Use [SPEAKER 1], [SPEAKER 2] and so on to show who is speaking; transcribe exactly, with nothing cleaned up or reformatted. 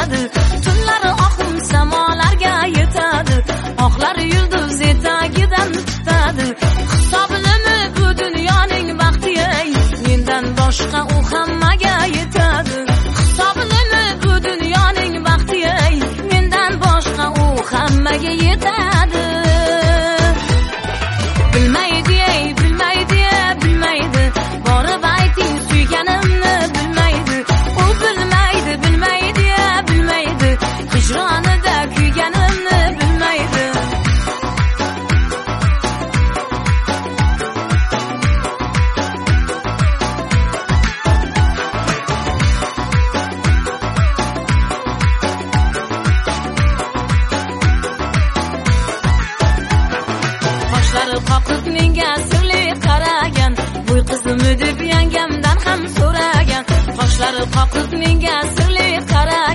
[SPEAKER 1] yetadi, tunlari oqim samolarga yetadi, oqlari yulduz etagidan tutadi. Hisobini bu dunyoning baxti, mendan boshqa u hammaga yetadi. Hisobini bu dunyoning baxti, mendan boshqa u hammaga yetadi. Bilmaydi, bilmaydi, bilmaydi, borib ayting suyganimni bilmaydi. U bilmaydi, bilmaydi, bilmaydi, hijronida kuyganimni bilmaydi. Qoshlari qoqib menga sirli qaragan, voy qizimni deb yangamdan ham so'ragan. Qoshlari qoqib menga sirli qaragan,